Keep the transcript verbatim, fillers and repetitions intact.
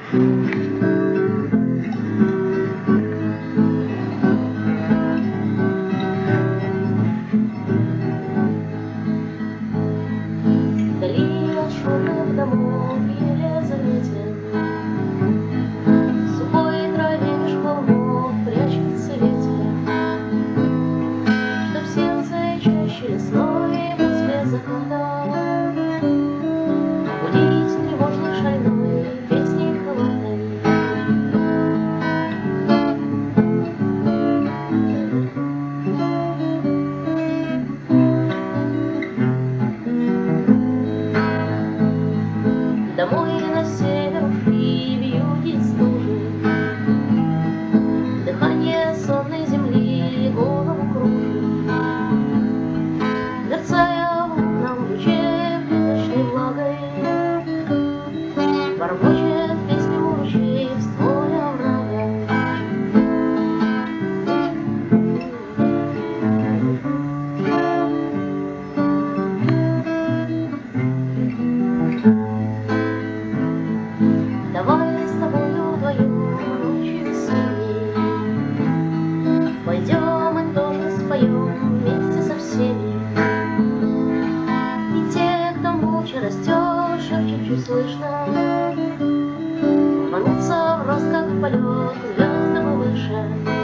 Вдали от шумных домов еле заметен в сухой траве меж холмов прячется ветер, что в сердце чаще лесной после заката будить тревожной шальной песней крылатой. Домой на север ушли вьюги стужи, дыхание сонной земли голову кружит, мерцая в лунном луче песочной влагой, бормочет песню ручей в стволе оврага. Давай с тобою вдвоем ночью весенней пойдем и тоже споем вместе со всеми. И те, кто молча растет, шепчет чуть слышно, рванутся в рост, как в полет, к звездам и выше.